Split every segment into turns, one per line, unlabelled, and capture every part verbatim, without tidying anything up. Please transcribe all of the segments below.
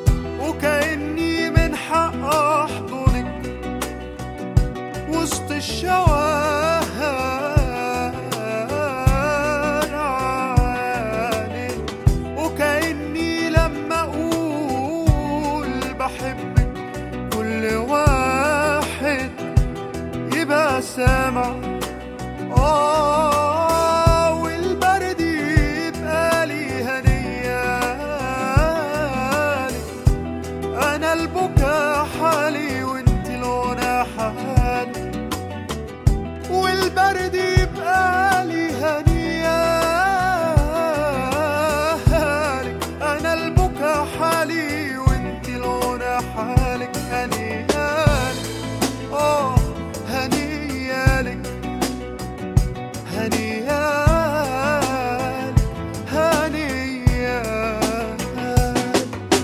وكأني من حق أحضنك وسط الشوارع، وكأني لما أقول بحبك كل واحد يبقى سامع. آه والبرد يبقى لي هنيالي، أنا البكا حالي وانت الغنى حالي، والبرد يبقى لي هنيالي، أنا البكا حالي وانت الغنى حالك. هنيالي آه هنيالك هنيالك هنيالك.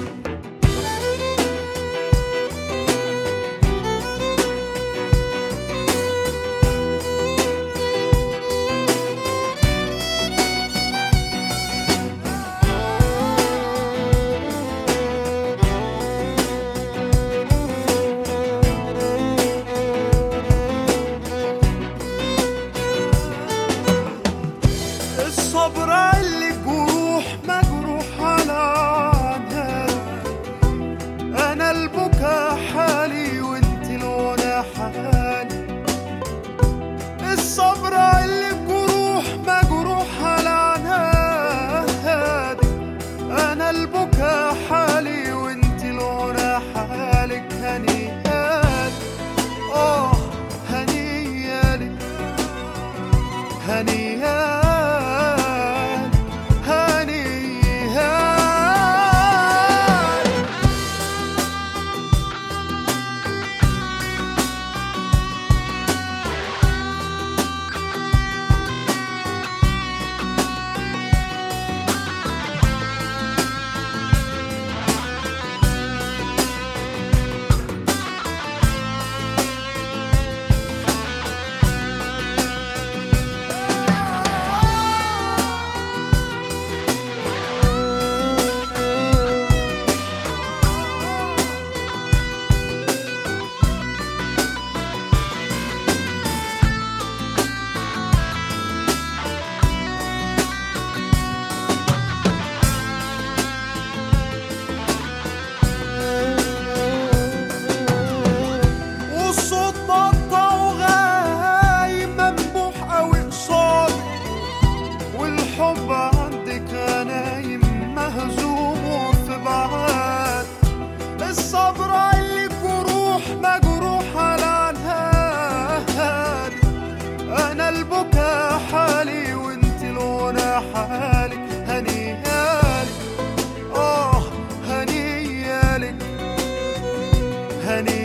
الصبر اللي جروح مجروح على عنها، أنا البكا حالي وانت الغنى حالي. الصبر اللي جروح مجروح على عنها، أنا البكا حالي وانت الغنى حالك. هنيالك آه هنيالك هنيالك حالك. هنيالك آه هنيالك هنيالك